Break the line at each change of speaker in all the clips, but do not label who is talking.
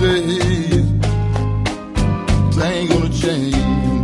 days, things ain't gonna change.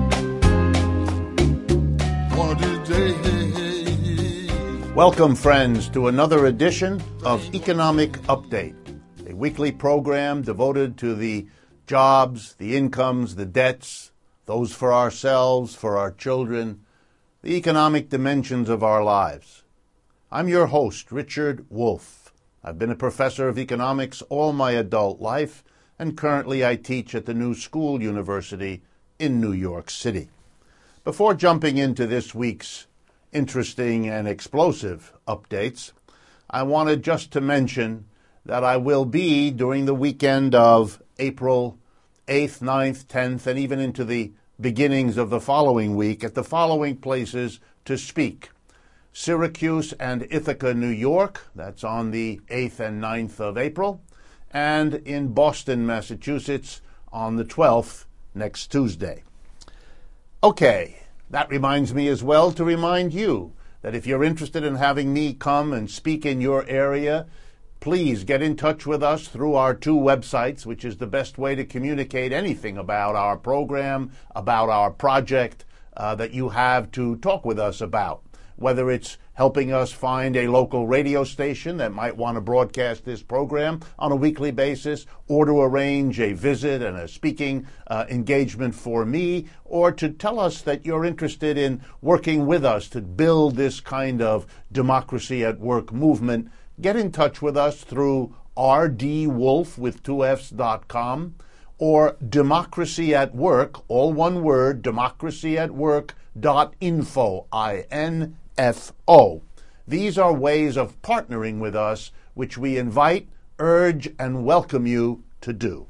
One of these days.
Welcome, friends, to another edition of Economic Update, a weekly program devoted to the jobs, the incomes, the debts, those for ourselves, for our children, the economic dimensions of our lives. I'm your host, Richard Wolff. I've been a professor of economics all my adult life, and currently I teach at the New School University in New York City. Before jumping into this week's interesting and explosive updates, I wanted just to mention that I will be, during the weekend of April 8th, 9th, 10th, and even into the beginnings of the following week, at the following places to speak: Syracuse and Ithaca, New York, that's on the 8th and 9th of April, and in Boston, Massachusetts, on the 12th, next Tuesday. Okay, that reminds me as well to remind you that if you're interested in having me come and speak in your area, please get in touch with us through our two websites, which is the best way to communicate anything about our program, about our project that you have to talk with us about. Whether it's helping us find a local radio station that might want to broadcast this program on a weekly basis, or to arrange a visit and a speaking engagement for me, or to tell us that you're interested in working with us to build this kind of democracy at work movement, get in touch with us through rdwolf with 2fs.com or Democracy at Work, all one word, democracyatwork.info, INFO. These are ways of partnering with us, which we invite, urge, and welcome you to do.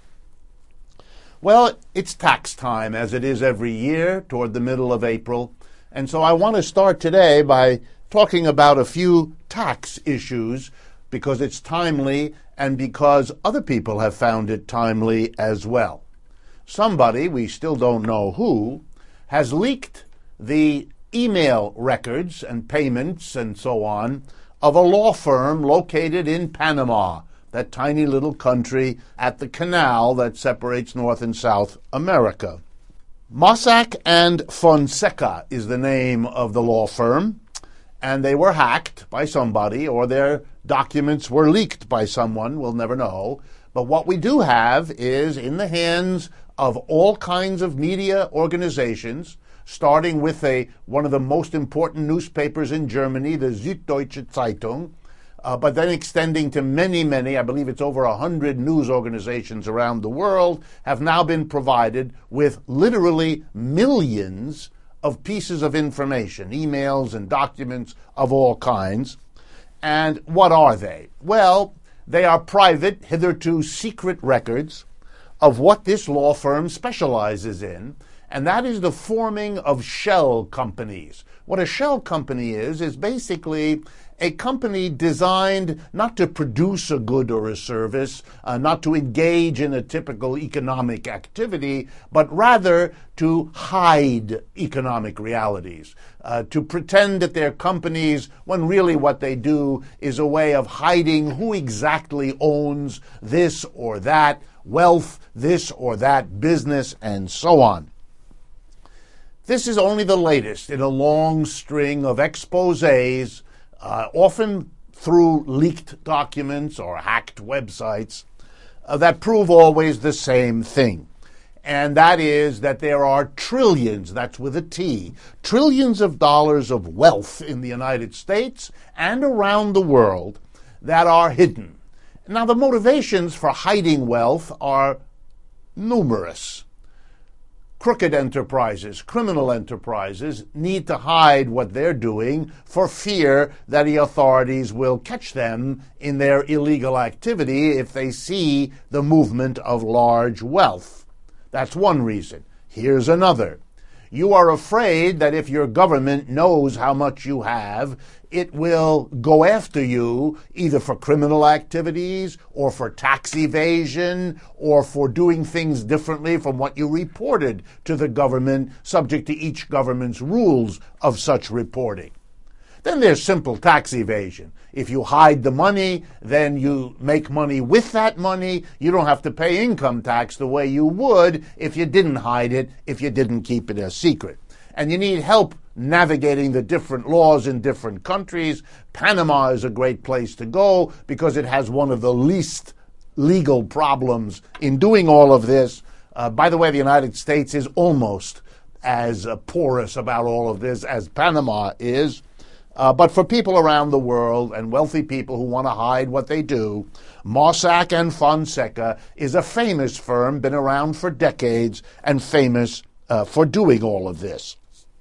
Well, it's tax time, as it is every year toward the middle of April, and so I want to start today by talking about a few tax issues because it's timely and because other people have found it timely as well. Somebody, we still don't know who, has leaked the email records and payments and so on of a law firm located in Panama, that tiny little country at the canal that separates North and South America. Mossack and Fonseca is the name of the law firm, and they were hacked by somebody, or their documents were leaked by someone, we'll never know. But what we do have is in the hands of all kinds of media organizations, starting with one of the most important newspapers in Germany, the Süddeutsche Zeitung, but then extending to many, I believe it's over 100 news organizations around the world, have now been provided with literally millions of pieces of information, emails and documents of all kinds. And what are they? Well, they are private, hitherto secret records of what this law firm specializes in, and that is the forming of shell companies. What a shell company is basically a company designed not to produce a good or a service, not to engage in a typical economic activity, but rather to hide economic realities, to pretend that they're companies when really what they do is a way of hiding who exactly owns this or that wealth, this or that business, and so on. This is only the latest in a long string of exposés, often through leaked documents or hacked websites, that prove always the same thing. And that is that there are trillions, that's with a T, trillions of dollars of wealth in the United States and around the world that are hidden. Now, the motivations for hiding wealth are numerous. Crooked enterprises, criminal enterprises, need to hide what they're doing for fear that the authorities will catch them in their illegal activity if they see the movement of large wealth. That's one reason. Here's another. You are afraid that if your government knows how much you have, it will go after you either for criminal activities or for tax evasion or for doing things differently from what you reported to the government, subject to each government's rules of such reporting. Then there's simple tax evasion. If you hide the money, then you make money with that money. You don't have to pay income tax the way you would if you didn't hide it, if you didn't keep it a secret. And you need help navigating the different laws in different countries. Panama is a great place to go because it has one of the least legal problems in doing all of this. By the way, the United States is almost as porous about all of this as Panama is. But for people around the world and wealthy people who want to hide what they do, Mossack and Fonseca is a famous firm, been around for decades, and famous for doing all of this.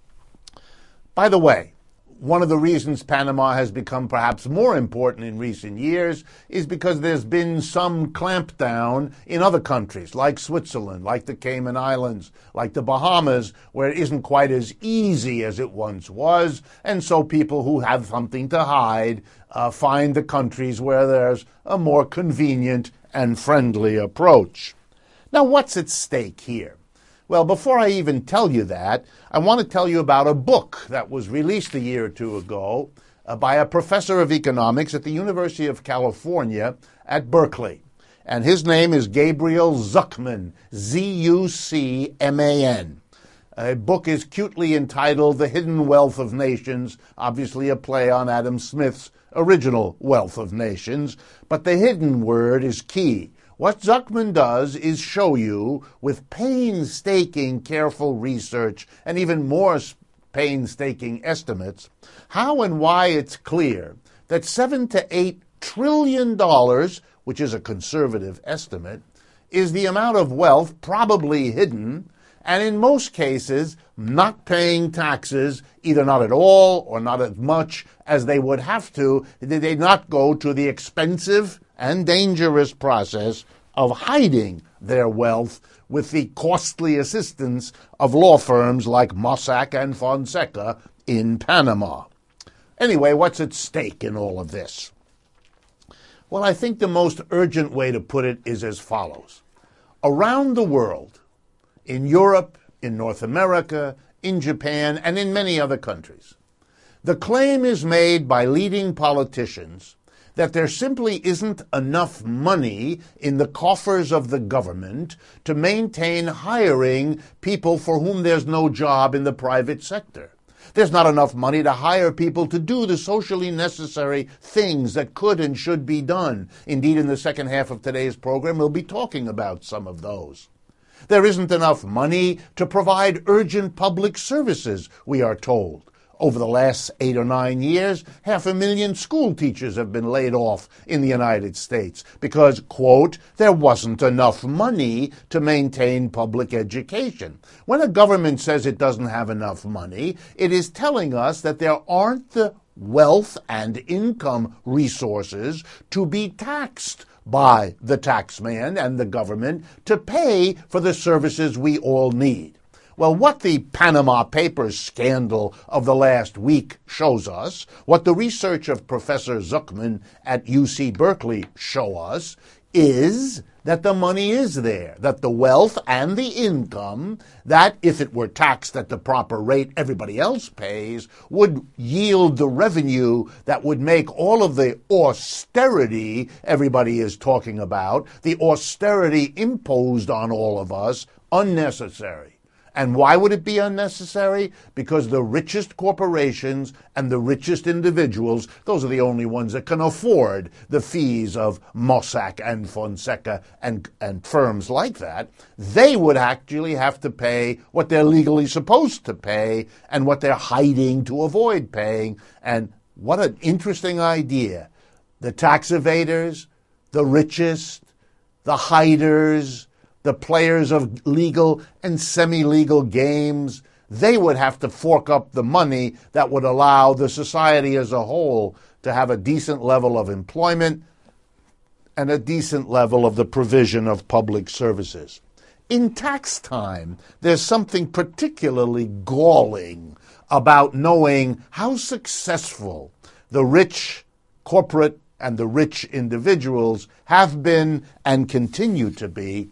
By the way, one of the reasons Panama has become perhaps more important in recent years is because there's been some clampdown in other countries, like Switzerland, like the Cayman Islands, like the Bahamas, where it isn't quite as easy as it once was, and so people who have something to hide find the countries where there's a more convenient and friendly approach. Now, what's at stake here? Well, before I even tell you that, I want to tell you about a book that was released a year or two ago by a professor of economics at the University of California at Berkeley. And his name is Gabriel Zucman, Z-U-C-M-A-N. A book is cutely entitled The Hidden Wealth of Nations, obviously a play on Adam Smith's original Wealth of Nations, but the hidden word is key. What Zucman does is show you, with painstaking, careful research and even more painstaking estimates, how and why it's clear that $7 to $8 trillion, which is a conservative estimate, is the amount of wealth probably hidden, and in most cases not paying taxes, either not at all or not as much as they would have to, did they not go to the expensive and dangerous process of hiding their wealth with the costly assistance of law firms like Mossack and Fonseca in Panama. Anyway, what's at stake in all of this? Well, I think the most urgent way to put it is as follows. Around the world, in Europe, in North America, in Japan, and in many other countries, the claim is made by leading politicians that there simply isn't enough money in the coffers of the government to maintain hiring people for whom there's no job in the private sector. There's not enough money to hire people to do the socially necessary things that could and should be done. Indeed, in the second half of today's program, we'll be talking about some of those. There isn't enough money to provide urgent public services, we are told. Over the last 8 or 9 years, 500,000 school teachers have been laid off in the United States because, quote, there wasn't enough money to maintain public education. When a government says it doesn't have enough money, it is telling us that there aren't the wealth and income resources to be taxed by the taxman and the government to pay for the services we all need. Well, what the Panama Papers scandal of the last week shows us, what the research of Professor Zucman at UC Berkeley show us, is that the money is there, that the wealth and the income, that if it were taxed at the proper rate everybody else pays, would yield the revenue that would make all of the austerity everybody is talking about, the austerity imposed on all of us, unnecessary. And why would it be unnecessary? Because the richest corporations and the richest individuals, those are the only ones that can afford the fees of Mossack and Fonseca and firms like that. They would actually have to pay what they're legally supposed to pay and what they're hiding to avoid paying. And what an interesting idea. The tax evaders, the richest, the hiders, the players of legal and semi-legal games, they would have to fork up the money that would allow the society as a whole to have a decent level of employment and a decent level of the provision of public services. In tax time, there's something particularly galling about knowing how successful the rich corporate and the rich individuals have been and continue to be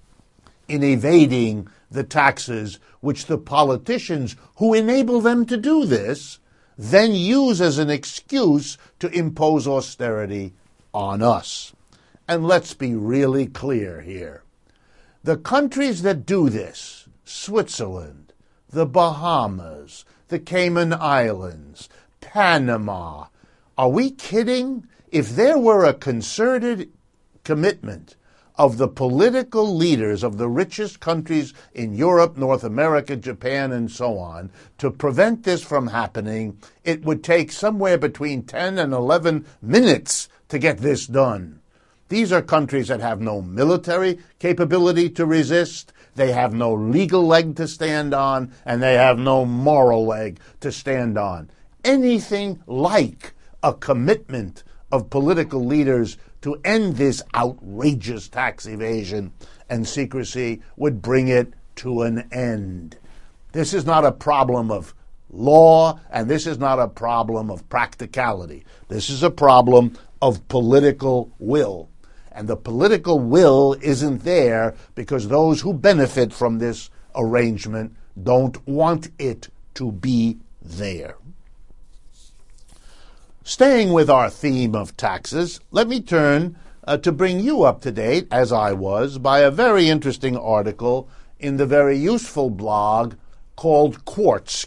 in evading the taxes which the politicians who enable them to do this then use as an excuse to impose austerity on us. And let's be really clear here. The countries that do this, Switzerland, the Bahamas, the Cayman Islands, Panama, are we kidding? If there were a concerted commitment of the political leaders of the richest countries in Europe, North America, Japan, and so on, to prevent this from happening, it would take somewhere between 10 and 11 minutes to get this done. These are countries that have no military capability to resist, they have no legal leg to stand on, and they have no moral leg to stand on. Anything like a commitment of political leaders to end this outrageous tax evasion and secrecy would bring it to an end. This is not a problem of law, and this is not a problem of practicality. This is a problem of political will. And the political will isn't there because those who benefit from this arrangement don't want it to be there. Staying with our theme of taxes, let me turn to bring you up to date, as I was, by a very interesting article in the very useful blog called Quartz,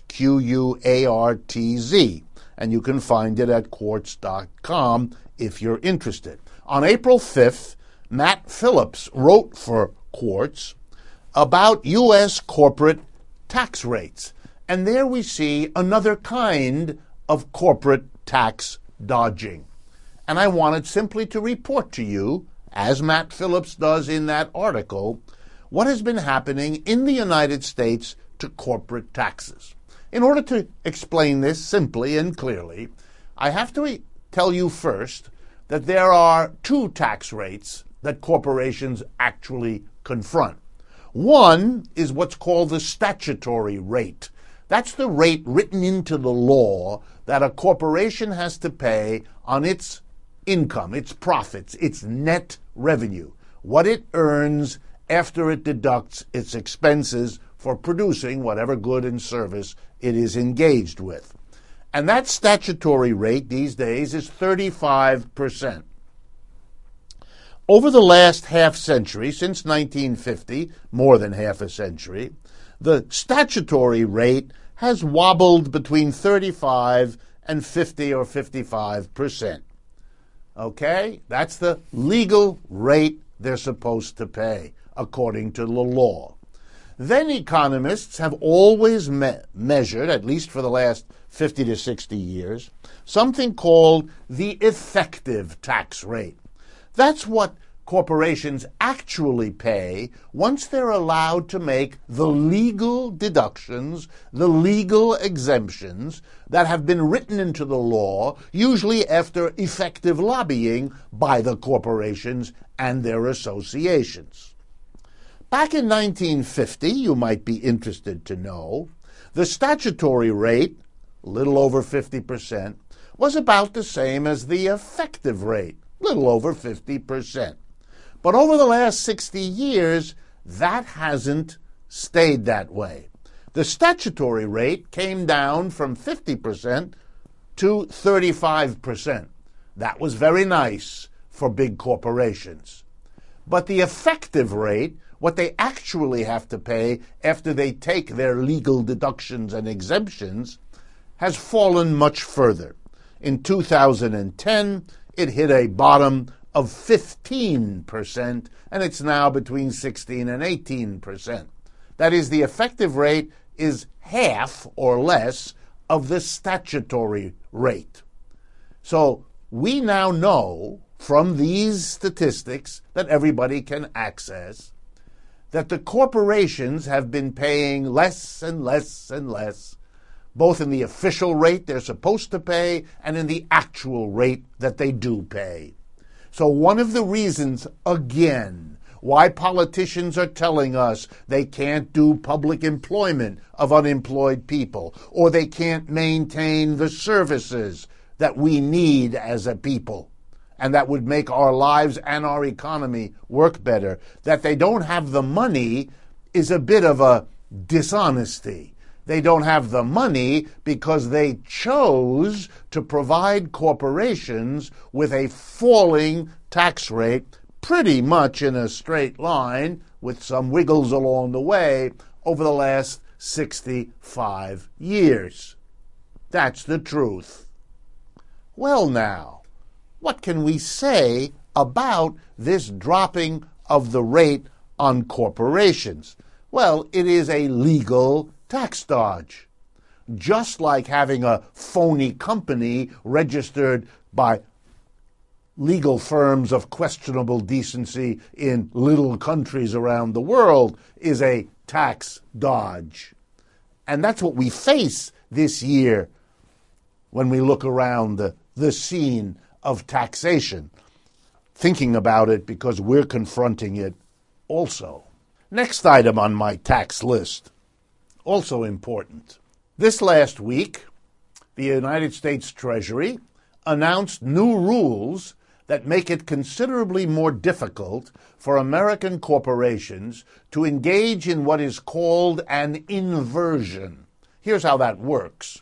Quartz, and you can find it at quartz.com if you're interested. On April 5th, Matt Phillips wrote for Quartz about U.S. corporate tax rates. And there we see another kind of corporate tax dodging. And I wanted simply to report to you, as Matt Phillips does in that article, what has been happening in the United States to corporate taxes. In order to explain this simply and clearly, I have to tell you first that there are two tax rates that corporations actually confront. One is what's called the statutory rate. That's the rate written into the law that a corporation has to pay on its income, its profits, its net revenue, what it earns after it deducts its expenses for producing whatever good and service it is engaged with. And that statutory rate these days is 35%. Over the last half century, since 1950, more than half a century, the statutory rate has wobbled between 35 and 50 or 55%. Okay? That's the legal rate they're supposed to pay, according to the law. Then economists have always measured, at least for the last 50 to 60 years, something called the effective tax rate. That's what corporations actually pay once they're allowed to make the legal deductions, the legal exemptions that have been written into the law, usually after effective lobbying by the corporations and their associations. Back in 1950, you might be interested to know, the statutory rate, a little over 50%, was about the same as the effective rate, a little over 50%. But over the last 60 years, that hasn't stayed that way. The statutory rate came down from 50% to 35%. That was very nice for big corporations. But the effective rate, what they actually have to pay after they take their legal deductions and exemptions, has fallen much further. In 2010, it hit a bottom of 15%, and it's now between 16 and 18%. That is, the effective rate is half or less of the statutory rate. So we now know from these statistics that everybody can access that the corporations have been paying less and less and less, both in the official rate they're supposed to pay and in the actual rate that they do pay. So one of the reasons, again, why politicians are telling us they can't do public employment of unemployed people, or they can't maintain the services that we need as a people, and that would make our lives and our economy work better, that they don't have the money is a bit of a dishonesty. They don't have the money because they chose to provide corporations with a falling tax rate, pretty much in a straight line, with some wiggles along the way, over the last 65 years. That's the truth. Well now, what can we say about this dropping of the rate on corporations? Well, it is a legal tax dodge. Just like having a phony company registered by legal firms of questionable decency in little countries around the world is a tax dodge. And that's what we face this year when we look around the scene of taxation, thinking about it because we're confronting it also. Next item on my tax list, also important. This last week, the United States Treasury announced new rules that make it considerably more difficult for American corporations to engage in what is called an inversion. Here's how that works.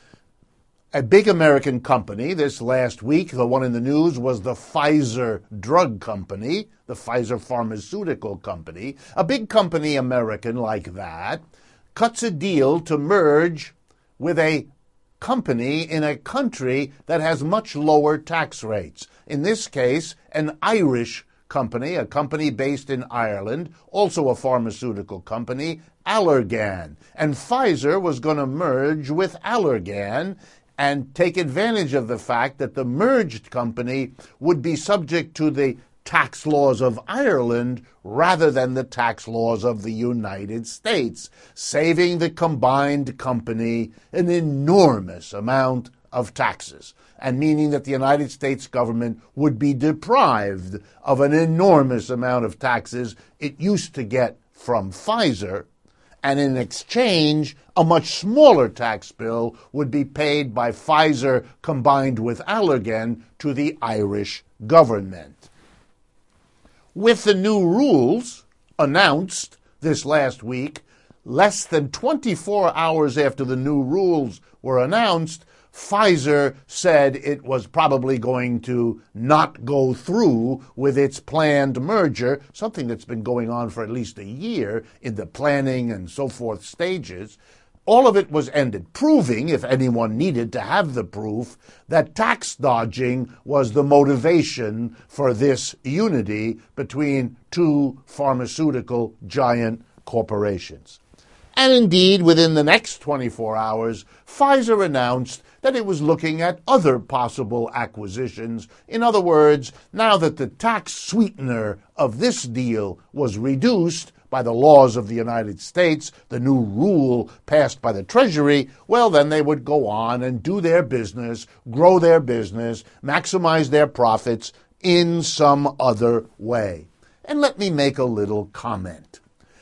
A big American company this last week, the one in the news, was the Pfizer drug company, the Pfizer pharmaceutical company. A big company American like that cuts a deal to merge with a company in a country that has much lower tax rates. In this case, an Irish company, a company based in Ireland, also a pharmaceutical company, Allergan. And Pfizer was going to merge with Allergan and take advantage of the fact that the merged company would be subject to the tax laws of Ireland rather than the tax laws of the United States, saving the combined company an enormous amount of taxes, and meaning that the United States government would be deprived of an enormous amount of taxes it used to get from Pfizer, and in exchange, a much smaller tax bill would be paid by Pfizer combined with Allergan to the Irish government. With the new rules announced this last week, less than 24 hours after the new rules were announced, Pfizer said it was probably going to not go through with its planned merger, something that's been going on for at least a year in the planning and so forth stages. All of it was ended, proving, if anyone needed to have the proof, that tax dodging was the motivation for this unity between two pharmaceutical giant corporations. And indeed, within the next 24 hours, Pfizer announced that it was looking at other possible acquisitions. In other words, now that the tax sweetener of this deal was reduced by the laws of the United States, the new rule passed by the Treasury, well, then they would go on and do their business, grow their business, maximize their profits in some other way. And let me make a little comment.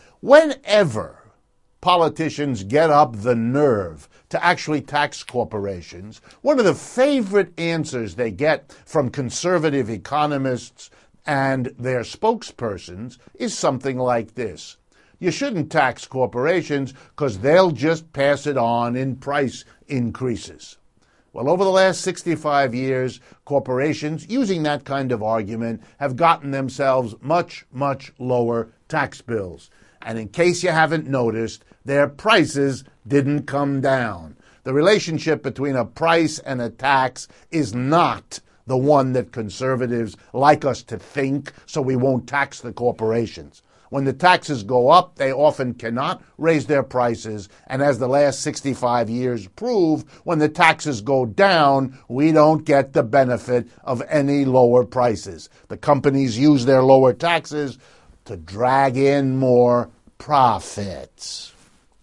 Whenever politicians get up the nerve to actually tax corporations, one of the favorite answers they get from conservative economists and their spokespersons is something like this. You shouldn't tax corporations because they'll just pass it on in price increases. Well, over the last 65 years, corporations, using that kind of argument, have gotten themselves much, much lower tax bills. And in case you haven't noticed, their prices didn't come down. The relationship between a price and a tax is not the one that conservatives like us to think, so we won't tax the corporations. When the taxes go up, they often cannot raise their prices, and as the last 65 years prove, when the taxes go down, we don't get the benefit of any lower prices. The companies use their lower taxes to drag in more profits.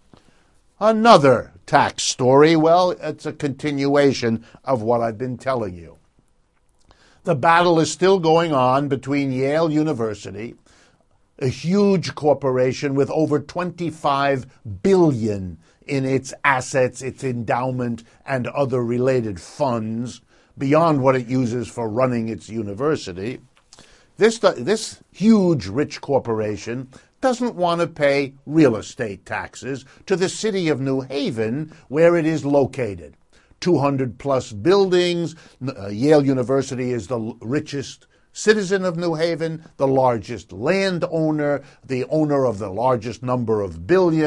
Another tax story, well, it's a continuation of what I've been telling you. The battle is still going on between Yale University, a huge corporation with over $25 billion in its assets, its endowment, and other related funds, beyond what it uses for running its university. This huge, rich corporation doesn't want to pay real estate taxes to the city of New Haven, where it is located. 200-plus buildings. Yale University is the richest citizen of New Haven, the largest landowner, the owner of the largest number of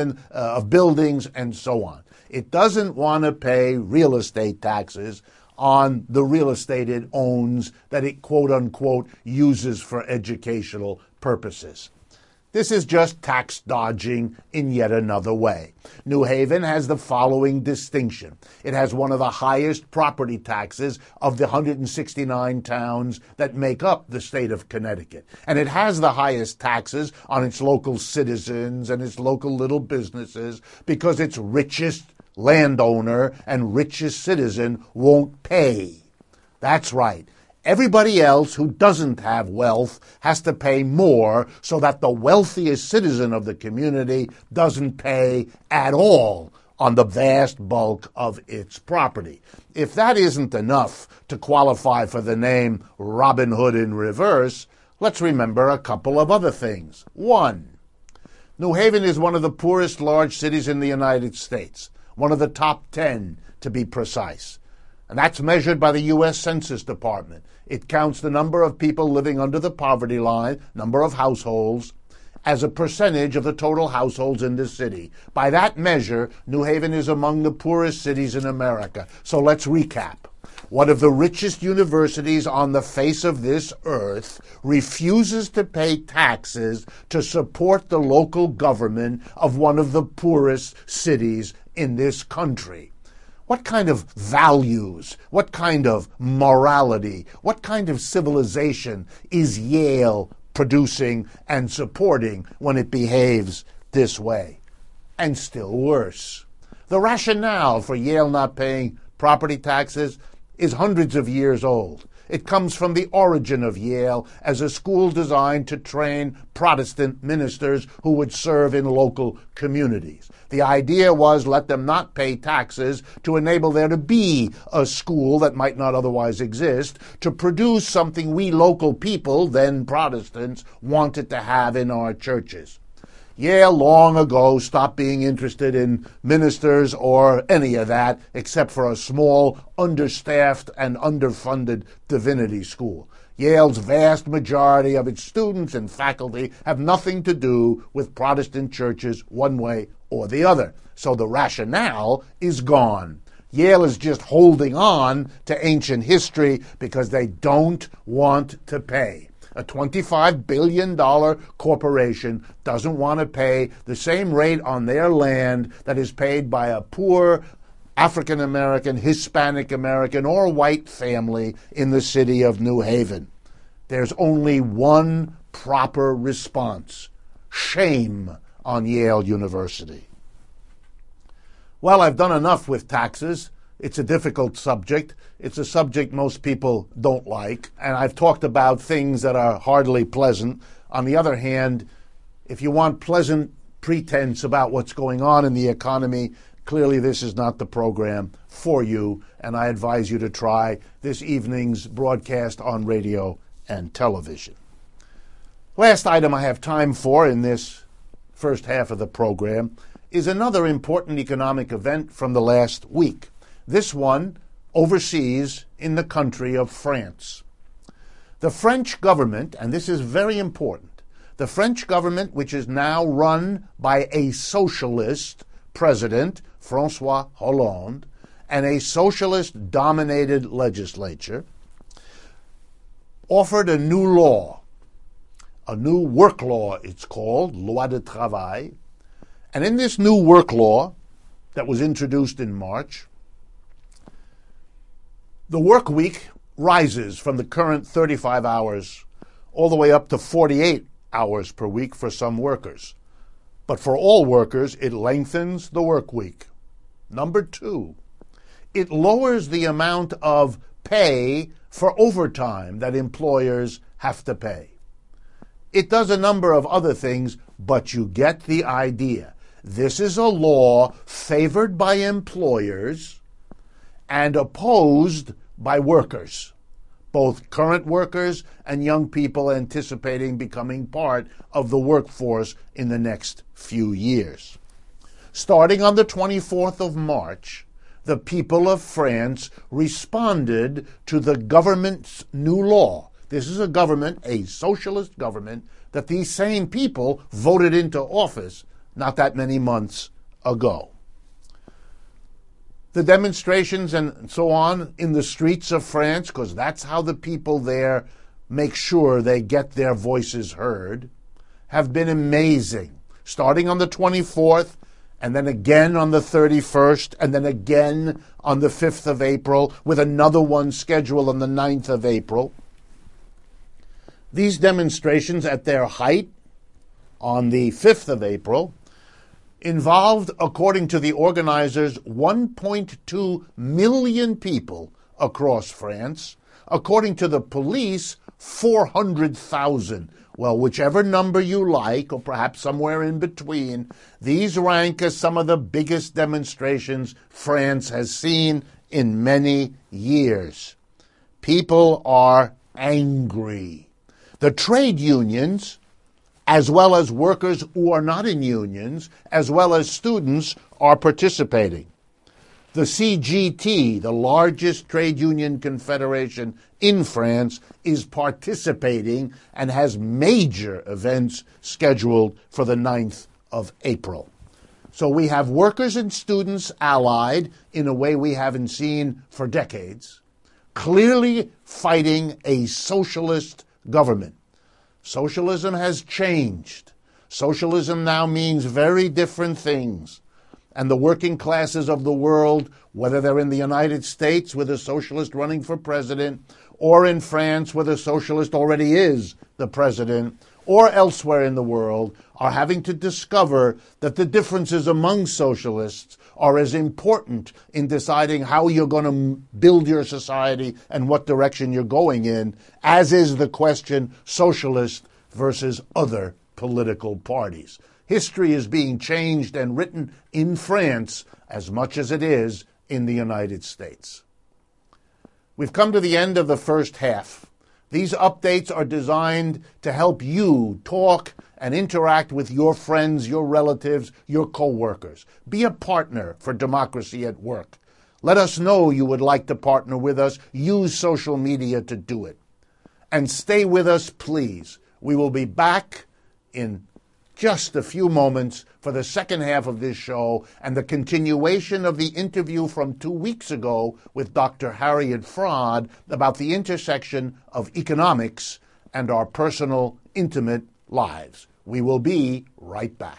buildings, and so on. It doesn't want to pay real estate taxes on the real estate it owns that it, quote-unquote, uses for educational purposes. This is just tax dodging in yet another way. New Haven has the following distinction. It has one of the highest property taxes of the 169 towns that make up the state of Connecticut. And it has the highest taxes on its local citizens and its local little businesses because its richest landowner and richest citizen won't pay. That's right. Everybody else who doesn't have wealth has to pay more so that the wealthiest citizen of the community doesn't pay at all on the vast bulk of its property. If that isn't enough to qualify for the name Robin Hood in reverse, let's remember a couple of other things. One, New Haven is one of the poorest large cities in the United States, one of the top 10 to be precise. And that's measured by the U.S. Census Department. It counts the number of people living under the poverty line, number of households, as a percentage of the total households in the city. By that measure, New Haven is among the poorest cities in America. So let's recap. One of the richest universities on the face of this earth refuses to pay taxes to support the local government of one of the poorest cities in this country. What kind of values, what kind of morality, what kind of civilization is Yale producing and supporting when it behaves this way? And still worse, the rationale for Yale not paying property taxes is hundreds of years old. It comes from the origin of Yale as a school designed to train Protestant ministers who would serve in local communities. The idea was let them not pay taxes to enable there to be a school that might not otherwise exist, to produce something we local people, then Protestants, wanted to have in our churches. Yale long ago stopped being interested in ministers or any of that except for a small, understaffed, and underfunded divinity school. Yale's vast majority of its students and faculty have nothing to do with Protestant churches one way or the other. So the rationale is gone. Yale is just holding on to ancient history because they don't want to pay. A $25 billion corporation doesn't want to pay the same rate on their land that is paid by a poor African American, Hispanic American, or white family in the city of New Haven. There's only one proper response: shame on Yale University. Well, I've done enough with taxes. It's a difficult subject. It's a subject most people don't like. And I've talked about things that are hardly pleasant. On the other hand, if you want pleasant pretense about what's going on in the economy, clearly this is not the program for you. And I advise you to try this evening's broadcast on radio and television. Last item I have time for in this first half of the program is another important economic event from the last week. This one overseas in the country of France. The French government, and this is very important, the French government, which is now run by a socialist president, François Hollande, and a socialist-dominated legislature, offered a new law, a new work law it's called, Loi de Travail. And in this new work law that was introduced in March, the work week rises from the current 35 hours all the way up to 48 hours per week for some workers. But for all workers, it lengthens the work week. Number two, it lowers the amount of pay for overtime that employers have to pay. It does a number of other things, but you get the idea. This is a law favored by employers and opposed by workers. both current workers and young people anticipating becoming part of the workforce in the next few years. Starting on the 24th of March, the people of France responded to the government's new law. This is a government, a socialist government, that these same people voted into office not that many months ago. The demonstrations and so on in the streets of France, because that's how the people there make sure they get their voices heard, have been amazing. Starting on the 24th, and then again on the 31st, and then again on the 5th of April, with another one scheduled on the 9th of April. These demonstrations at their height on the 5th of April involved, according to the organizers, 1.2 million people across France. According to the police, 400,000. Well, whichever number you like, or perhaps somewhere in between, these rank as some of the biggest demonstrations France has seen in many years. People are angry. The trade unions, as well as workers who are not in unions, as well as students, are participating. The CGT, the largest trade union confederation in France, is participating and has major events scheduled for the 9th of April. So we have workers and students allied in a way we haven't seen for decades, clearly fighting a socialist government. Socialism has changed. Socialism now means very different things. And the working classes of the world, whether they're in the United States with a socialist running for president, or in France where the socialist already is the president, or elsewhere in the world, are having to discover that the differences among socialists are as important in deciding how you're going to build your society and what direction you're going in, as is the question socialist versus other political parties. History is being changed and written in France as much as it is in the United States. We've come to the end of the first half. These updates are designed to help you talk and interact with your friends, your relatives, your co-workers. Be a partner for Democracy at Work. Let us know you would like to partner with us. Use social media to do it. And stay with us, please. We will be back in just a few moments for the second half of this show and the continuation of the interview from 2 weeks ago with Dr. Harriet Fraad about the intersection of economics and our personal, intimate lives. We will be right back.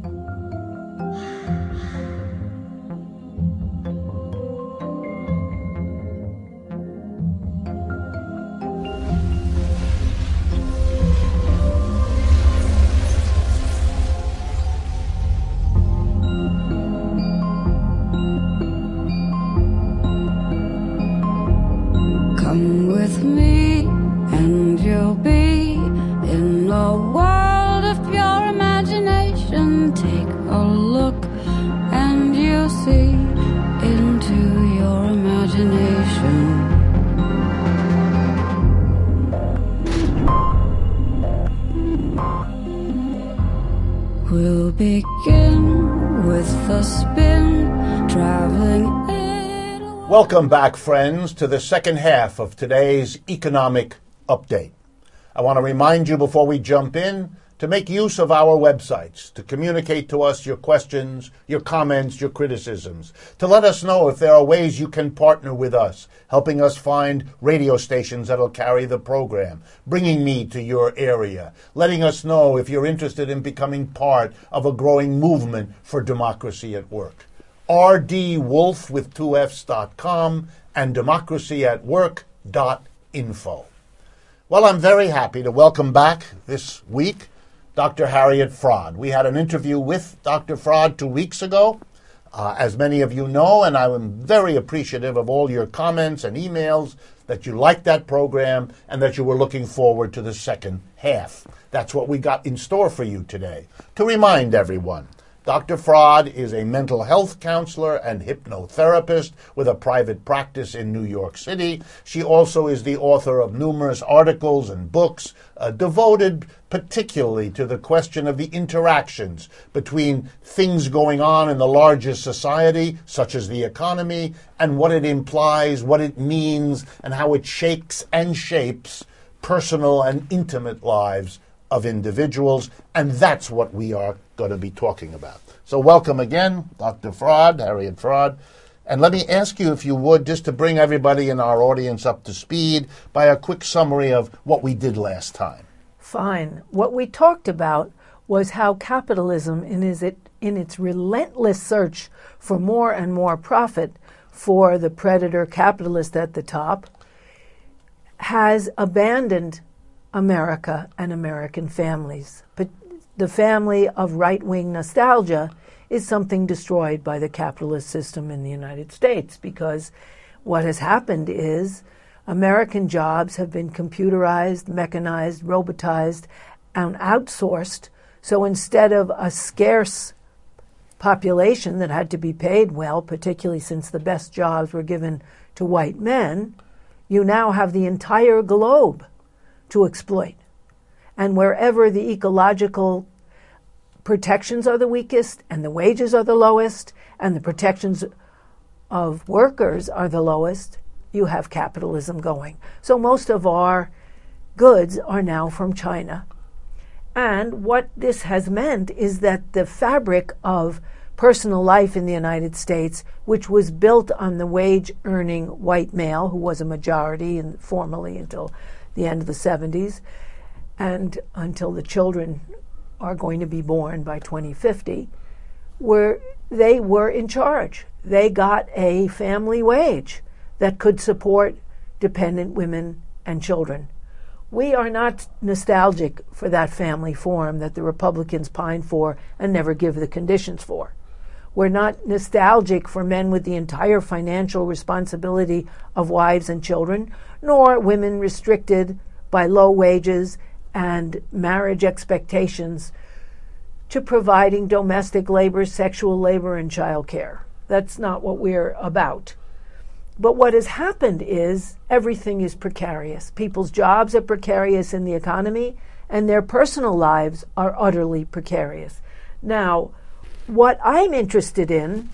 Come with me and you'll be in a world of pure imagination. Take a look and you'll see into your imagination. We'll begin with a spin, traveling.
Welcome back, friends, to the second half of today's economic update. I want to remind you before we jump in to make use of our websites, to communicate to us your questions, your comments, your criticisms, to let us know if there are ways you can partner with us, helping us find radio stations that'll carry the program, bringing me to your area, letting us know if you're interested in becoming part of a growing movement for democracy at work. rdwolf with 2fs.com and democracyatwork.info. Well, I'm very happy to welcome back this week Dr. Harriet Fraad. We had an interview with Dr. Fraad 2 weeks ago, as many of you know, and I am very appreciative of all your comments and emails that you liked that program and that you were looking forward to the second half. That's what we got in store for you today. To remind everyone, Dr. Fraud is a mental health counselor and hypnotherapist with a private practice in New York City. She also is the author of numerous articles and books devoted particularly to the question of the interactions between things going on in the larger society, such as the economy, and what it implies, what it means, and how it shakes and shapes personal and intimate lives of individuals, and that's what we are going to be talking about. So welcome again, Dr. Fraud, Harriet Fraud. And let me ask you, if you would, just to bring everybody in our audience up to speed by a quick summary of what we did last time.
Fine. What we talked about was how capitalism, in its relentless search for more and more profit for the predator capitalist at the top, has abandoned America and American families. But the family of right-wing nostalgia is something destroyed by the capitalist system in the United States, because what has happened is American jobs have been computerized, mechanized, robotized, and outsourced. So instead of a scarce population that had to be paid well, particularly since the best jobs were given to white men, you now have the entire globe to exploit. And wherever the ecological protections are the weakest and the wages are the lowest and the protections of workers are the lowest, you have capitalism going. So most of our goods are now from China. And what this has meant is that the fabric of personal life in the United States, which was built on the wage-earning white male, who was a majority formally until the end of the 70s, and until the children are going to be born by 2050, where they were in charge. They got a family wage that could support dependent women and children. We are not nostalgic for that family form that the Republicans pine for and never give the conditions for. We're not nostalgic for men with the entire financial responsibility of wives and children, nor women restricted by low wages and marriage expectations to providing domestic labor, sexual labor, and child care. That's not what we're about. But what has happened is everything is precarious. People's jobs are precarious in the economy, and their personal lives are utterly precarious. Now, what I'm interested in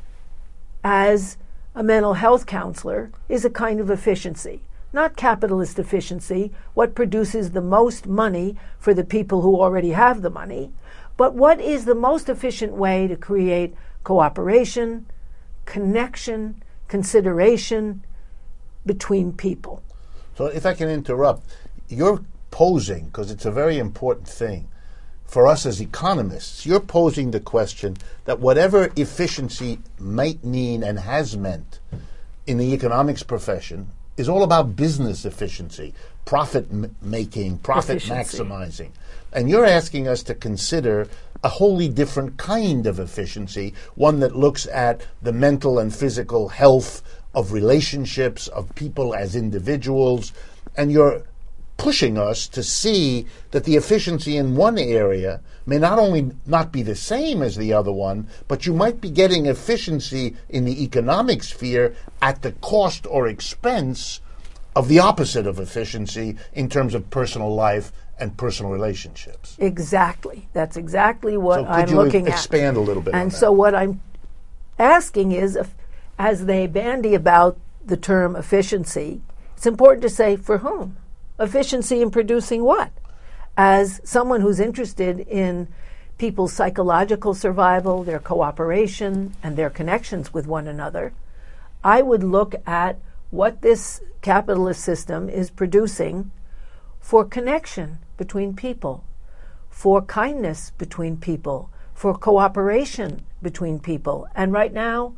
as a mental health counselor is a kind of efficiency, not capitalist efficiency, what produces the most money for the people who already have the money, but what is the most efficient way to create cooperation, connection, consideration between people.
So if I can interrupt, you're posing, because it's a very important thing, for us as economists, you're posing the question that whatever efficiency might mean and has meant in the economics profession is all about business efficiency, profit making, profit maximizing. And you're asking us to consider a wholly different kind of efficiency, one that looks at the mental and physical health of relationships, of people as individuals, and you're pushing us to see that the efficiency in one area may not only not be the same as the other one, but you might be getting efficiency in the economic sphere at the cost or expense of the opposite of efficiency in terms of personal life and personal relationships.
Exactly. That's exactly what I'm
looking
looking
at.
at.
Expand a little bit on that.
So what I'm asking is, as they bandy about the term efficiency, it's important to say for whom? Efficiency in producing what? As someone who's interested in people's psychological survival, their cooperation, and their connections with one another, I would look at what this capitalist system is producing for connection between people, for kindness between people, for cooperation between people. And right now,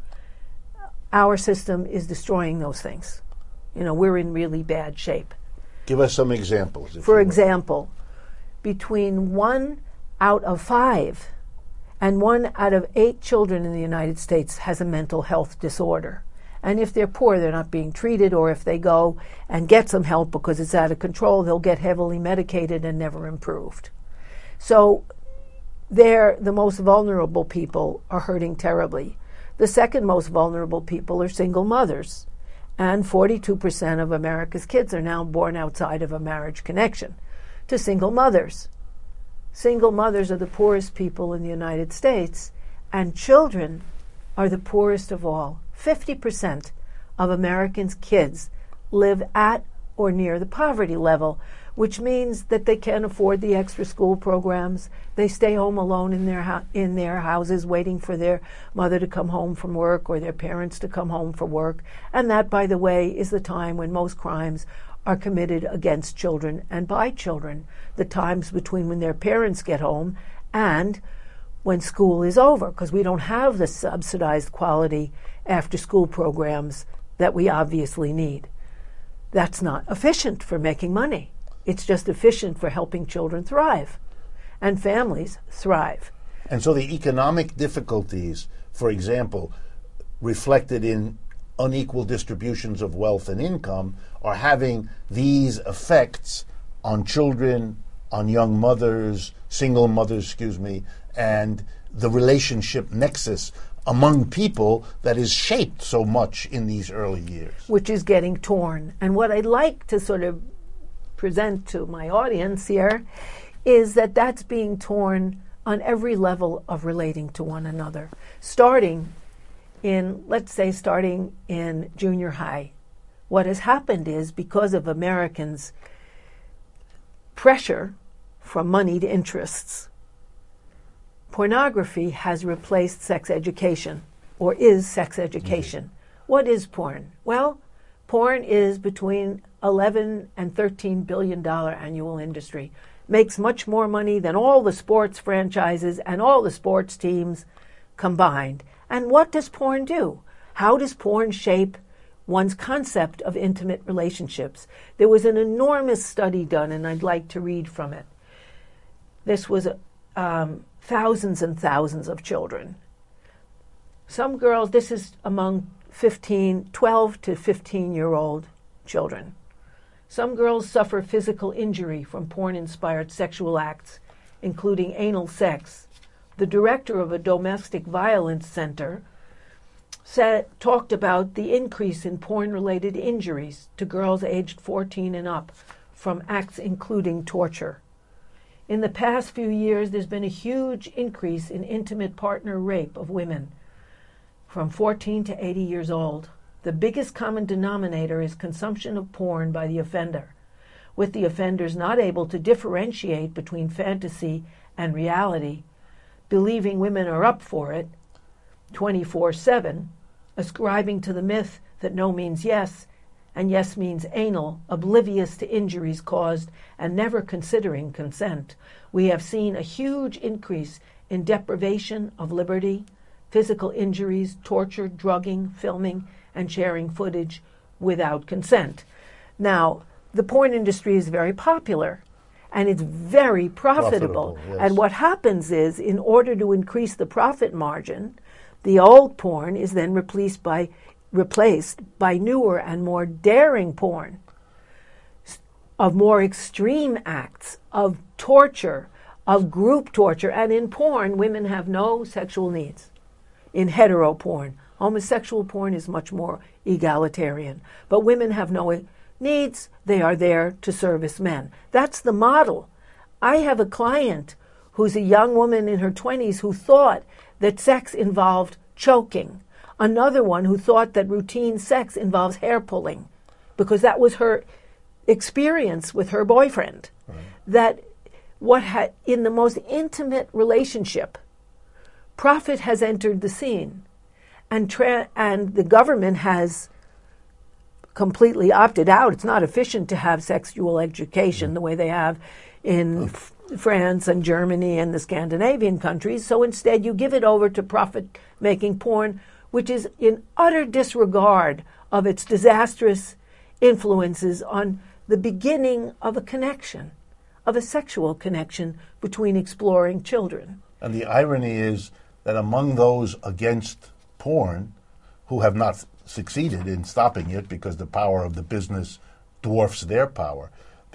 our system is destroying those things. You know, we're in really bad shape.
Give us some examples.
For example, between 1 out of 5 and 1 out of 8 children in the United States has a mental health disorder. And if they're poor, they're not being treated, or if they go and get some help because it's out of control, they'll get heavily medicated and never improved. So the most vulnerable people are hurting terribly. The second most vulnerable people are single mothers. And 42% of America's kids are now born outside of a marriage connection to single mothers. Single mothers are the poorest people in the United States, and children are the poorest of all. 50% of Americans' kids live at or near the poverty level, which means that they can't afford the extra school programs. They stay home alone in their houses waiting for their mother to come home from work or their parents to come home from work. And that, by the way, is the time when most crimes are committed against children and by children, the times between when their parents get home and when school is over, because we don't have the subsidized quality after-school programs that we obviously need. That's not efficient for making money. It's just efficient for helping children thrive and families thrive.
And so the economic difficulties, for example, reflected in unequal distributions of wealth and income, are having these effects on children, on young mothers, single mothers, and the relationship nexus among people that is shaped so much in these early years.
Which is getting torn. And what I'd like to sort of present to my audience here is that that's being torn on every level of relating to one another. Starting in junior high. What has happened is, because of Americans' pressure from moneyed interests, pornography has replaced sex education, or is sex education. Mm-hmm. What is porn? Well, porn is between 11 and $13 billion annual industry. Makes much more money than all the sports franchises and all the sports teams combined. And what does porn do? How does porn shape one's concept of intimate relationships? There was an enormous study done, and I'd like to read from it. This was thousands and thousands of children. Some girls, this is among 12 to 15-year-old children. Some girls suffer physical injury from porn-inspired sexual acts, including anal sex. The director of a domestic violence center talked about the increase in porn-related injuries to girls aged 14 and up from acts including torture. In the past few years, there's been a huge increase in intimate partner rape of women from 14 to 80 years old. The biggest common denominator is consumption of porn by the offender, with the offenders not able to differentiate between fantasy and reality, believing women are up for it 24/7, ascribing to the myth that no means yes, and yes means anal, oblivious to injuries caused and never considering consent. We have seen a huge increase in deprivation of liberty, physical injuries, torture, drugging, filming, and sharing footage without consent. Now, the porn industry is very popular, and it's very profitable.
Yes.
And what happens is, in order to increase the profit margin, the old porn is then replaced by newer and more daring porn, of more extreme acts, of torture, of group torture. And in porn, women have no sexual needs. In hetero porn, homosexual porn is much more egalitarian. But women have no needs. They are there to service men. That's the model. I have a client who's a young woman in her 20s who thought that sex involved choking. Another one who thought that routine sex involves hair pulling, because that was her experience with her boyfriend. Right. That in the most intimate relationship, profit has entered the scene, and the government has completely opted out. It's not efficient to have sexual education the way they have in France and Germany and the Scandinavian countries. So instead, you give it over to profit-making porn, which is in utter disregard of its disastrous influences on the beginning of a connection, of a sexual connection between exploring children.
And the irony is that among those against porn, who have not succeeded in stopping it because the power of the business dwarfs their power,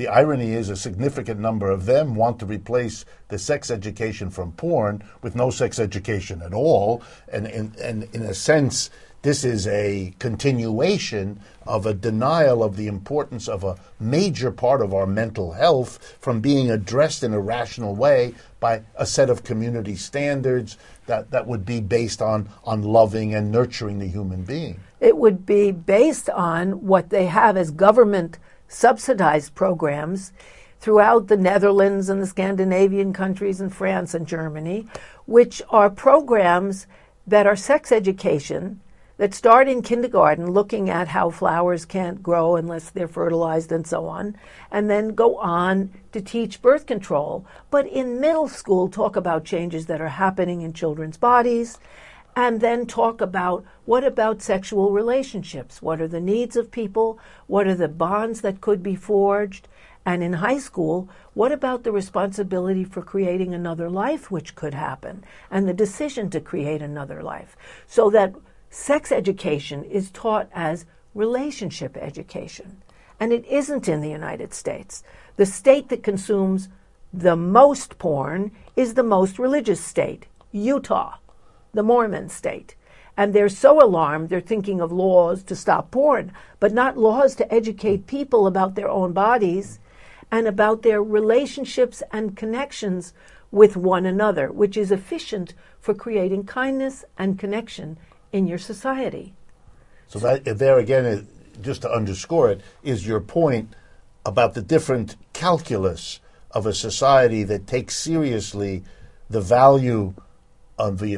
the irony is a significant number of them want to replace the sex education from porn with no sex education at all. And in a sense, this is a continuation of a denial of the importance of a major part of our mental health from being addressed in a rational way by a set of community standards that would be based on loving and nurturing the human being.
It would be based on what they have as government subsidized programs throughout the Netherlands and the Scandinavian countries and France and Germany, which are programs that are sex education that start in kindergarten, looking at how flowers can't grow unless they're fertilized and so on, and then go on to teach birth control. But in middle school, talk about changes that are happening in children's bodies, and then talk about what about sexual relationships? What are the needs of people? What are the bonds that could be forged? And in high school, what about the responsibility for creating another life, which could happen, and the decision to create another life? So that sex education is taught as relationship education. And it isn't in the United States. The state that consumes the most porn is the most religious state, Utah, the Mormon state. And they're so alarmed, they're thinking of laws to stop porn, but not laws to educate people about their own bodies and about their relationships and connections with one another, which is efficient for creating kindness and connection in your society.
So that there again, just to underscore it, is your point about the different calculus of a society that takes seriously the value of the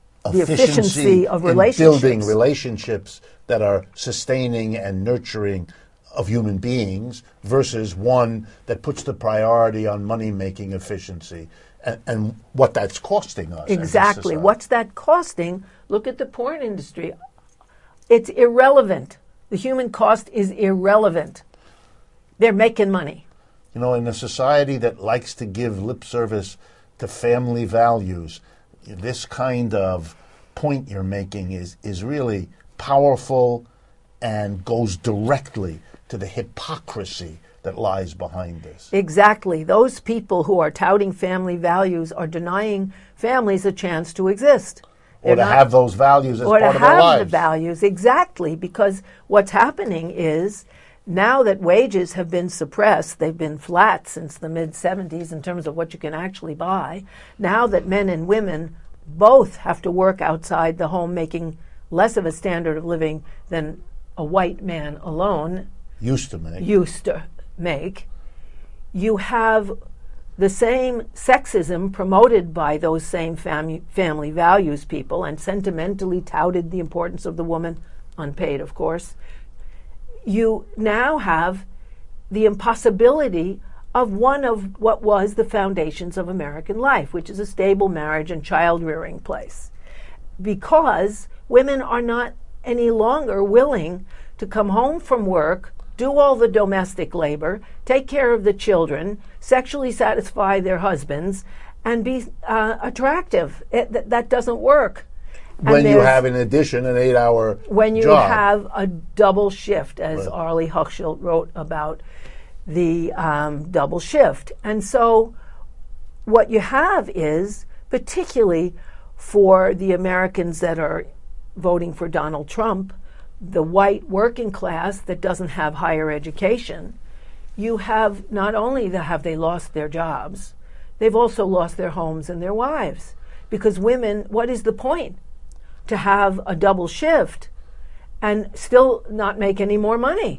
efficiency
of
in
relationships.
building relationships that are sustaining and nurturing of human beings versus one that puts the priority on money-making efficiency and what that's costing us.
Exactly. What's that costing? Look at the porn industry. It's irrelevant. The human cost is irrelevant. They're making money.
You know, in a society that likes to give lip service to family values, this kind of point you're making is really powerful and goes directly to the hypocrisy that lies behind this.
Exactly. Those people who are touting family values are denying families a chance to exist.
Or to have those values as part of their lives. Or to have
the values, exactly, because what's happening is now that wages have been suppressed, they've been flat since the mid-'70s in terms of what you can actually buy. Now that men and women both have to work outside the home, making less of a standard of living than a white man alone
used to make,
you have the same sexism promoted by those same family values people and sentimentally touted the importance of the woman, unpaid of course. You now have the impossibility of one of what was the foundations of American life, which is a stable marriage and child-rearing place, because women are not any longer willing to come home from work, do all the domestic labor, take care of the children, sexually satisfy their husbands, and be attractive. That doesn't work.
When you have, in addition, an 8-hour
when you
job.
have a double shift, as
Right.
Arlie Hochschild wrote about the double shift. And so what you have is, particularly for the Americans that are voting for Donald Trump, the white working class that doesn't have higher education, you have not only have they lost their jobs, they've also lost their homes and their wives. Because women, what is the point? To have a double shift and still not make any more money.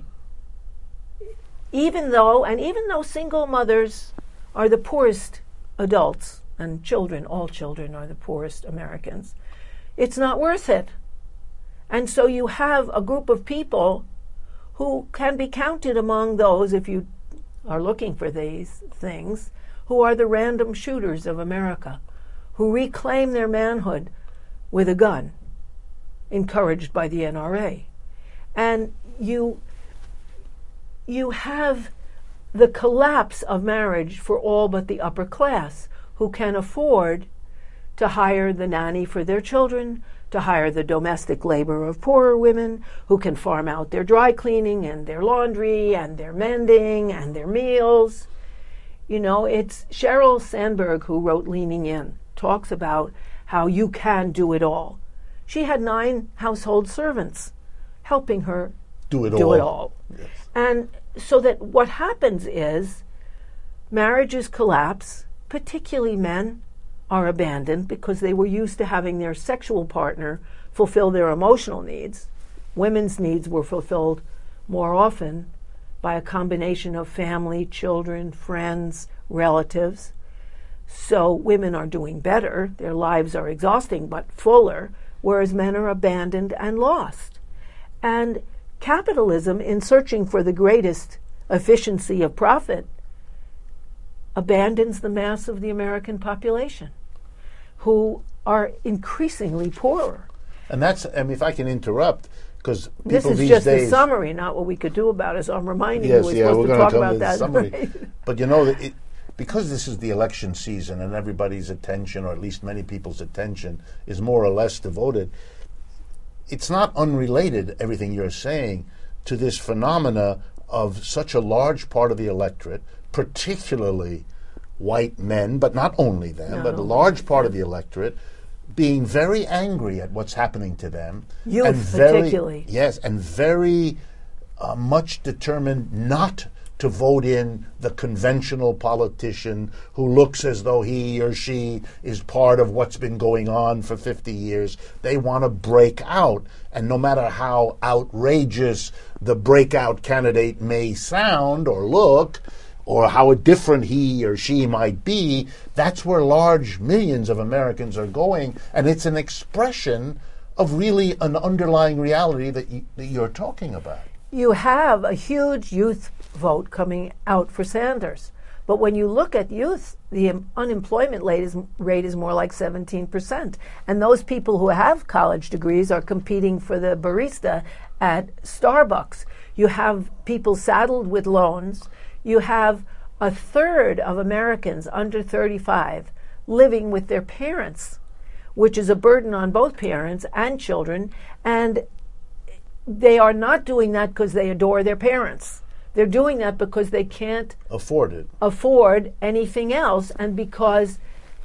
Even though single mothers are the poorest adults, and children, all children are the poorest Americans, it's not worth it. And so you have a group of people who can be counted among those, if you are looking for these things, who are the random shooters of America, who reclaim their manhood with a gun, encouraged by the NRA. And you have the collapse of marriage for all but the upper class, who can afford to hire the nanny for their children, to hire the domestic labor of poorer women who can farm out their dry cleaning and their laundry and their mending and their meals. You know, it's Sheryl Sandberg who wrote Leaning In, talks about how you can do it all. She had 9 household servants helping her
Do it
all.
Yes.
And so that what happens is marriages collapse, particularly men are abandoned because they were used to having their sexual partner fulfill their emotional needs. Women's needs were fulfilled more often by a combination of family, children, friends, relatives. So women are doing better. Their lives are exhausting but fuller, whereas men are abandoned and lost. And capitalism, in searching for the greatest efficiency of profit, abandons the mass of the American population, who are increasingly poorer.
And that's, I mean, if I can interrupt, because people
This is
these
just
days,
a summary, not what we could do about it. So I'm reminding
yes,
you we're
yeah,
supposed
we're
to
going
talk
to
about
the
that.
summary. But you know, because this is the election season and everybody's attention, or at least many people's attention, is more or less devoted, it's not unrelated, everything you're saying, to this phenomena of such a large part of the electorate, particularly white men, but not only them, but a large part of the electorate, being very angry at what's happening to them.
Youth,
and very,
particularly.
Yes, and very much determined not to vote in the conventional politician who looks as though he or she is part of what's been going on for 50 years. They want to break out, and no matter how outrageous the breakout candidate may sound or look, or how different he or she might be, that's where large millions of Americans are going, and it's an expression of really an underlying reality that you're talking about.
You have a huge youth vote coming out for Sanders. But when you look at youth, the unemployment rate is more like 17%. And those people who have college degrees are competing for the barista at Starbucks. You have people saddled with loans. You have a third of Americans under 35 living with their parents, which is a burden on both parents and children. And they are not doing that because they adore their parents. They're doing that because they can't afford anything else, and because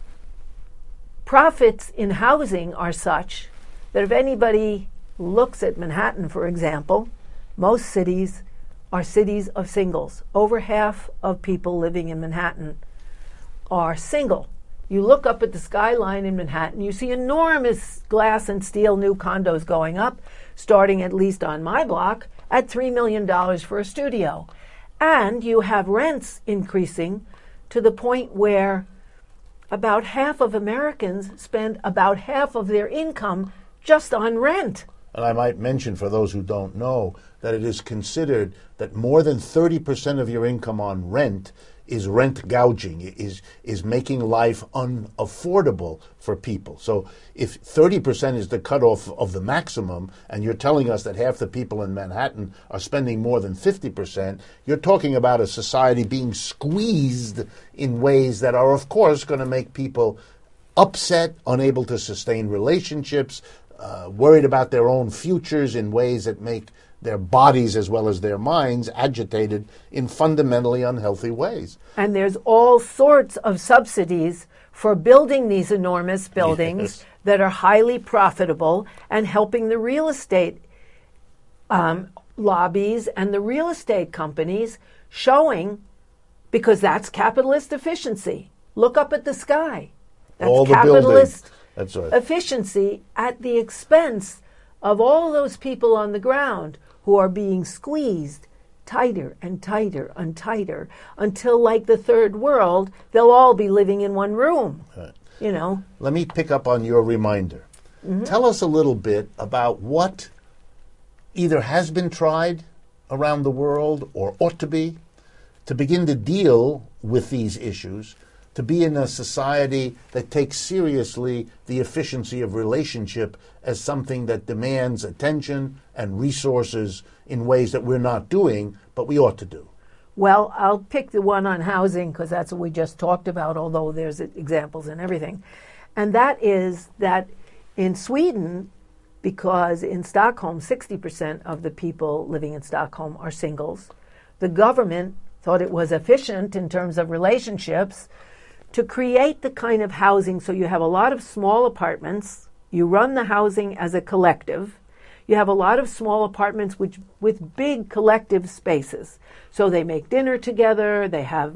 profits in housing are such that if anybody looks at Manhattan, for example, most cities are cities of singles. Over half of people living in Manhattan are single. You look up at the skyline in Manhattan, you see enormous glass and steel new condos going up, starting at least on my block at $3 million for a studio. And you have rents increasing to the point where about half of Americans spend about half of their income just on rent.
And I might mention, for those who don't know, that it is considered that more than 30% of your income on rent is rent gouging, is making life unaffordable for people. So if 30% is the cutoff of the maximum, and you're telling us that half the people in Manhattan are spending more than 50%, you're talking about a society being squeezed in ways that are, of course, going to make people upset, unable to sustain relationships, worried about their own futures in ways that make their bodies as well as their minds agitated in fundamentally unhealthy ways.
And there's all sorts of subsidies for building these enormous buildings
Yes.
that are highly profitable and helping the real estate lobbies and the real estate companies, showing, because that's capitalist efficiency. Look up at the sky. That's
All the
capitalist
That's right.
efficiency at the expense of all those people on the ground who are being squeezed tighter and tighter and tighter until, like the third world, they'll all be living in one room.
Right.
You know.
Let me pick up on your reminder. Mm-hmm. Tell us a little bit about what either has been tried around the world or ought to be to begin to deal with these issues, to be in a society that takes seriously the efficiency of relationship as something that demands attention and resources in ways that we're not doing, but we ought to do.
Well, I'll pick the one on housing because that's what we just talked about, although there's examples in everything. And that is that in Sweden, because in Stockholm, 60% of the people living in Stockholm are singles, the government thought it was efficient in terms of relationships to create the kind of housing so you have a lot of small apartments, you run the housing as a collective, you have a lot of small apartments with big collective spaces. So they make dinner together, they have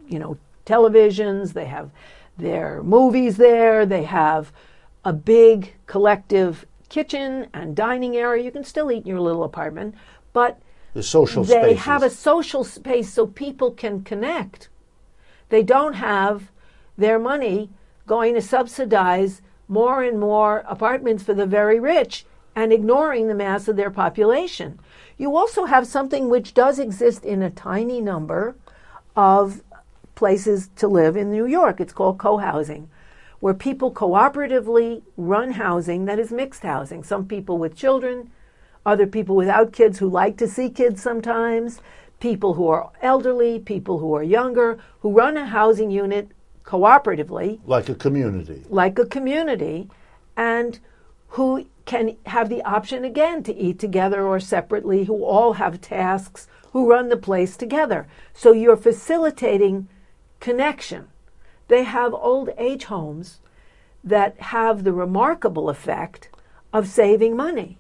televisions, they have their movies there, they have a big collective kitchen and dining area. You can still eat in your little apartment, but
the social
they
spaces.
have a social space so people can connect. They don't have their money going to subsidize more and more apartments for the very rich and ignoring the mass of their population. You also have something which does exist in a tiny number of places to live in New York. It's called co-housing, where people cooperatively run housing that is mixed housing. Some people with children, other people without kids who like to see kids sometimes, people who are elderly, people who are younger, who run a housing unit cooperatively.
Like a community.
Like a community, and who can have the option again to eat together or separately, who all have tasks, who run the place together. So you're facilitating connection. They have old age homes that have the remarkable effect of saving money,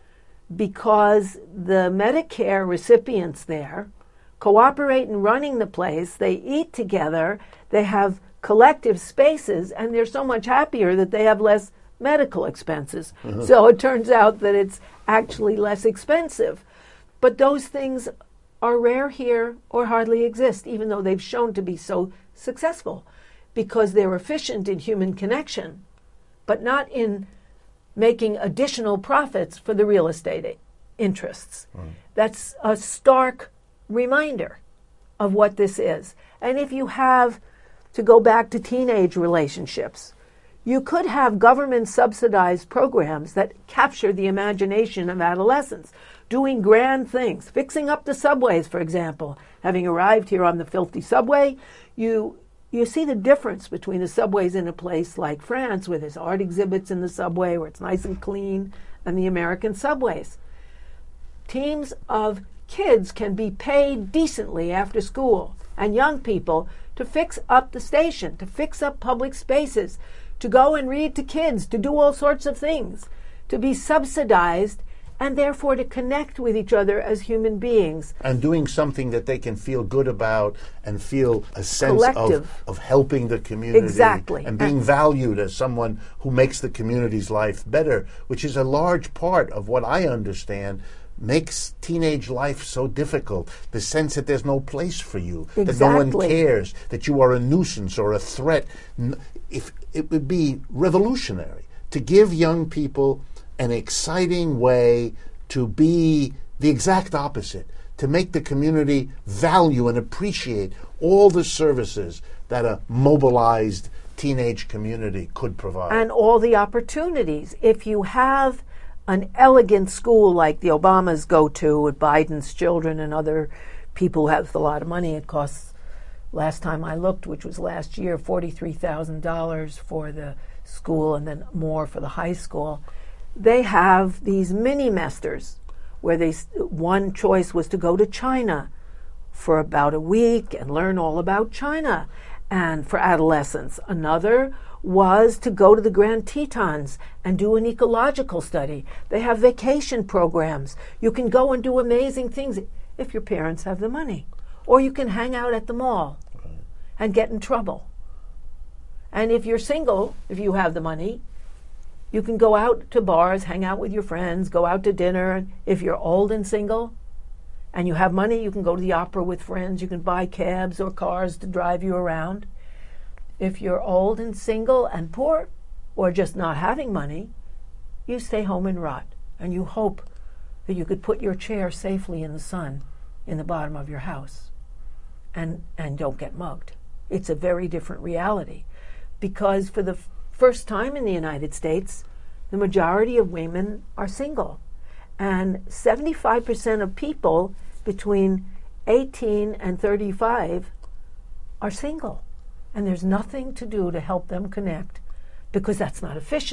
because the Medicare recipients there cooperate in running the place, they eat together, they have collective spaces, and they're so much happier that they have less medical expenses. So it turns out that it's actually less expensive. But those things are rare here or hardly exist, even though they've shown to be so successful, because they're efficient in human connection, but not in making additional profits for the real estate interests. That's a stark reminder of what this is. And if you have, to go back to teenage relationships, you could have government-subsidized programs that capture the imagination of adolescents, doing grand things, fixing up the subways, for example. Having arrived here on the filthy subway, you see the difference between the subways in a place like France, where there's art exhibits in the subway, where it's nice and clean, and the American subways. Teams of kids can be paid decently after school, and young people, to fix up the station, to fix up public spaces, to go and read to kids, to do all sorts of things, to be subsidized, and therefore to connect with each other as human beings.
And doing something that they can feel good about and feel a sense of helping the community.
Exactly.
And being valued as someone who makes the community's life better, which is a large part of what I understand makes teenage life so difficult. The sense that there's no place for you, that no one cares, that you are a nuisance or a threat. If it would be revolutionary to give young people an exciting way to be the exact opposite, to make the community value and appreciate all the services that a mobilized teenage community could provide.
And all the opportunities. If you have an elegant school like the Obamas go to with Biden's children and other people who have a lot of money, it costs, last time I looked, which was last year, $43,000 for the school and then more for the high school. They have these mini-mesters where one choice was to go to China for about a week and learn all about China, and for adolescents. Another was to go to the Grand Tetons and do an ecological study. They have vacation programs. You can go and do amazing things if your parents have the money. Or you can hang out at the mall and get in trouble. And if you're single, if you have the money, you can go out to bars, hang out with your friends, go out to dinner. If you're old and single and you have money, you can go to the opera with friends. You can buy cabs or cars to drive you around. If you're old and single and poor, or just not having money, you stay home and rot. And you hope that you could put your chair safely in the sun in the bottom of your house and don't get mugged. It's a very different reality, because for the first time in the United States, the majority of women are single. And 75% of people between 18 and 35 are single. And there's nothing to do to help them connect, because that's not efficient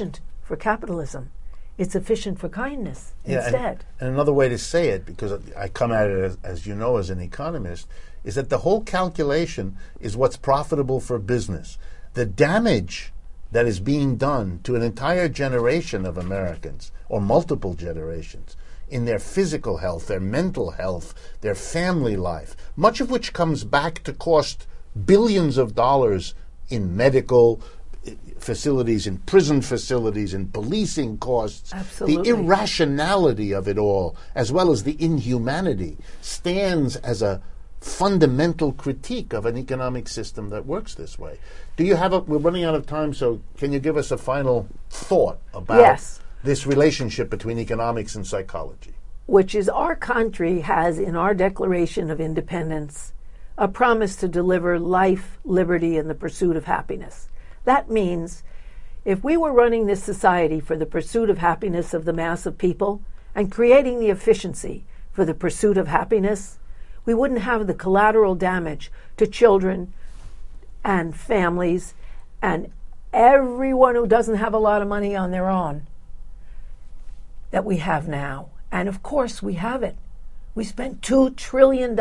for capitalism. It's efficient for kindness instead.
And another way to say it, because I come at it, as you know, as an economist, is that the whole calculation is what's profitable for business. The damage that is being done to an entire generation of Americans, or multiple generations, in their physical health, their mental health, their family life, much of which comes back to cost billions of dollars in medical facilities, in prison facilities, in policing costs.
Absolutely.
The irrationality of it all, as well as the inhumanity, stands as a fundamental critique of an economic system that works this way. Do you have we're running out of time, so can you give us a final thought about this relationship between economics and psychology?
Which is, our country has in our Declaration of Independence a promise to deliver life, liberty, and the pursuit of happiness. That means if we were running this society for the pursuit of happiness of the mass of people and creating the efficiency for the pursuit of happiness, we wouldn't have the collateral damage to children and families and everyone who doesn't have a lot of money on their own that we have now. And of course we have it. We spent $2 trillion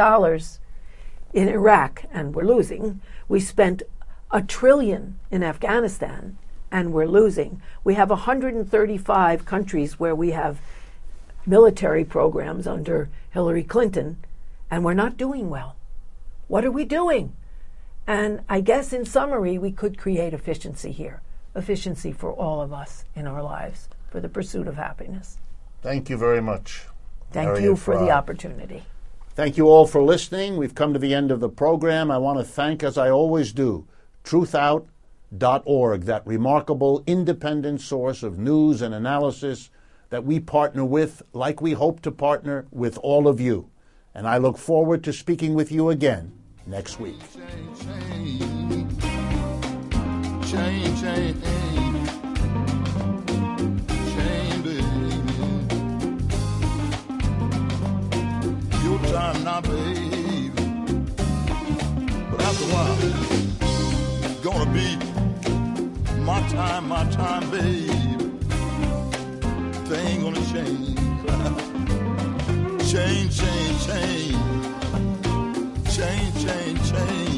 in Iraq and we're losing. We spent $1 trillion in Afghanistan and we're losing. We have 135 countries where we have military programs under Hillary Clinton, and we're not doing well. What are we doing? And I guess in summary, we could create efficiency here, efficiency for all of us in our lives for the pursuit of happiness.
Thank you very much.
Thank you for the opportunity.
Thank you all for listening. We've come to the end of the program. I want to thank, as I always do, truthout.org, that remarkable independent source of news and analysis that we partner with, like we hope to partner with all of you. And I look forward to speaking with you again next week.
Your time now, babe. But after a while, it's gonna be my time, babe. Things gonna change. Change. Change.